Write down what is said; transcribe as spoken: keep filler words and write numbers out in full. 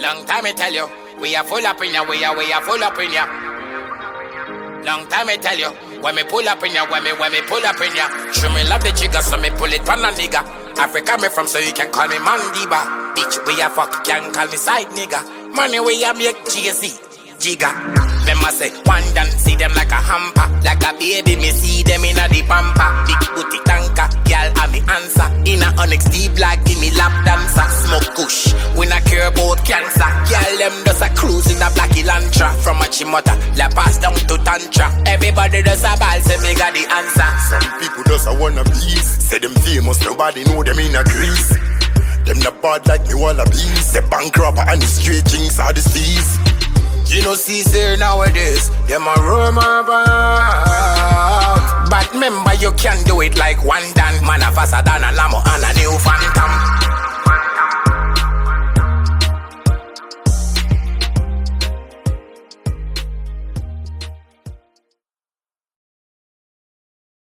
Long time I tell you, we are full up in ya, we are, we are full up in ya. Long time I tell you, when me pull up in ya, when me, when me pull up in ya. Show me love the jigger, so me pull it on a nigga. Africa me from, so you can call me Mandiba. Bitch, we are fuck, can call me side nigga. Money we are make Jay-Z, jigger. Them a say, one done, see them like a hamper. Like a baby, me see them in a the pamper. Big booty tanker, girl, a me answer. In a Onyx D-Black, give me lap dancer. Smoke kush, we not care about cancer. Girl, them does a cruise in a black Elantra. From a chimota, la pass down to Tantra. Everybody does a ball, say me got the answer. Some people just a wanna please. Say them famous, nobody know them in a grease. Them not bad like me wallabies. The bank robber and the straight jinx are the steez. You know, see, sir, nowadays, them a rumor about. But remember, you can do it like one done. Man, a faster than a Lambo and a new Phantom.